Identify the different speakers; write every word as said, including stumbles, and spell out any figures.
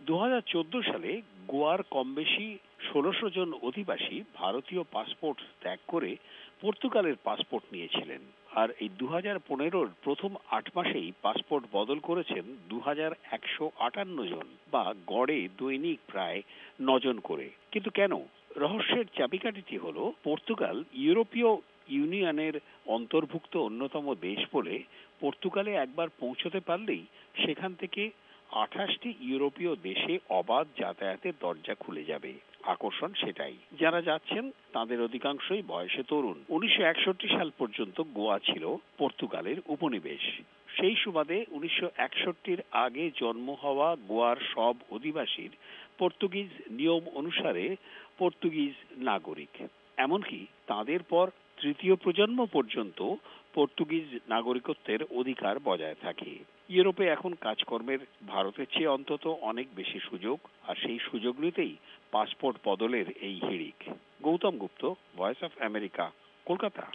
Speaker 1: দু হাজার চোদ্দ সালে গোয়ার কমবেশি ষোলোশো জন অধিবাসী ভারতীয় পাসপোর্ট ত্যাগ করে পর্তুগালের পাসপোর্ট নিয়েছিলেন। আর এই দু হাজার পনেরোর প্রথম আট মাসেই পাসপোর্ট বদল করেছেন দু হাজার একশো আটান্ন জন, বা গড়ে দৈনিক প্রায় নজন করে। কিন্তু কেন? রহস্যের চাবিকাঠিটি হল, পর্তুগাল ইউরোপীয় ইউনিয়নের অন্তর্ভুক্ত অন্যতম দেশ বলে পর্তুগালে একবার পৌঁছতে পারলেই সেখান থেকে আঠাশটি ইউরোপীয় দেশে অবাধ যাতায়াতের দরজা খুলে যাবে। আকর্ষণ সেটাই। যারা যাচ্ছেন তাদের অধিকাংশই বয়সে তরুণ। উনিশশো একষট্টি সাল পর্যন্ত গোয়া ছিল পর্তুগালের উপনিবেশ। সেই সুবাদে উনিশশো একষট্টির আগে জন্ম হওয়া গোয়ার সব অধিবাসীর পর্তুগিজ নিয়ম অনুসারে পর্তুগিজ নাগরিক। এমনকি তাদের পর তৃতীয় প্রজন্ম পর্যন্ত পর্তুগিজ নাগরিকত্বের অধিকার বজায় থাকে। ইউরোপে এখন কাজকর্মের ভারতের চেয়ে অন্তত অনেক বেশি সুযোগ, আর সেই সুযোগ নিতেই পাসপোর্ট বদলের এই হিড়িক। Gautam Gupta, Voice of America, Kolkata.